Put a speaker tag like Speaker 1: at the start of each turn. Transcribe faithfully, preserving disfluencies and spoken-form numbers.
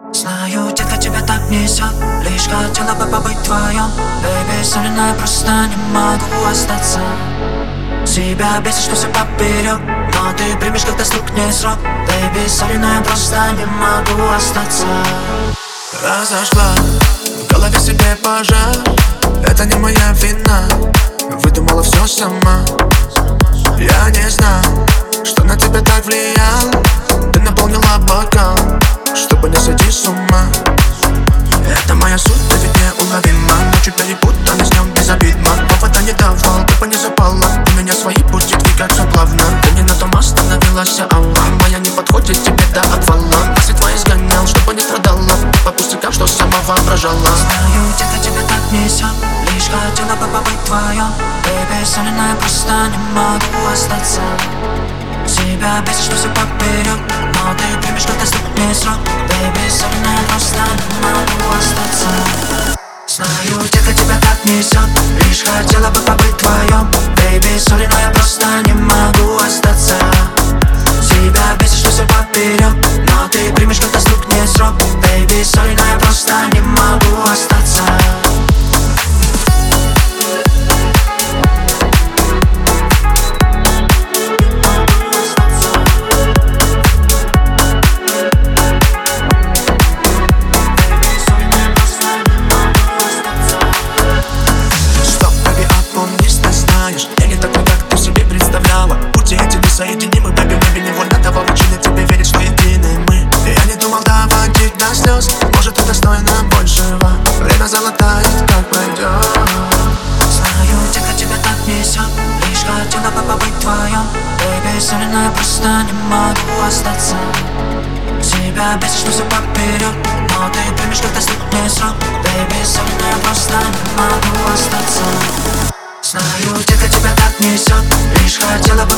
Speaker 1: Знаю, детка, тебя так несет. Лишь хотела бы побыть вдвоем. Baby, солено, я просто не могу остаться. Себя бесит, что все поперек, но ты примешь, когда стукнет срок. Baby, солено, я просто не могу остаться.
Speaker 2: Разожгла в голове себе пожар. Это не моя вина, выдумала все сама. Я не знал, что на тебя так влиял. Ты наполнила бокал, чтобы не сойти с ума. Это моя суть, ты ведь неуловима. Ночью перепутаны, с днем безобидно. Повода не давал, ты бы не запала. У меня свои пути двигаться плавно. Ты не на том остановилась, алла. Моя не подходит тебе до отвала. А свет твой изгонял, чтобы не страдала. По пустякам, что сама воображала.
Speaker 1: Знаю, детка, тебя так несет. Лишь хотела бы побыть вдвоем. Baby, солено, я просто не могу остаться. Себя бесит, что все поперек, но ты примешь, когда стукнет срок. Baby, солено, я просто не могу остаться. Знаю, детка, тебя так несет. Лишь хотела бы побыть вдвоем. Baby, солено, я просто не могу остаться. Себя бесит, что все поперек, но ты примешь, когда стукнет срок. Baby, солено, я просто не могу остаться.
Speaker 2: Соединимы, baby, baby, невольно давал причины тебе верить, что едины мы. Я не думал доводить до слез, может, ты достойна большего. Время залатает, как пойдет.
Speaker 1: Знаю, детка, тебя так несет. Лишь хотела бы побыть вдвоем. Baby, солено, я просто не могу остаться. Себя бесит, что все поперек, но ты примешь, когда стукнет срок. Baby, солено, я просто не могу остаться. Знаю, детка, тебя так несет. Лишь хотела бы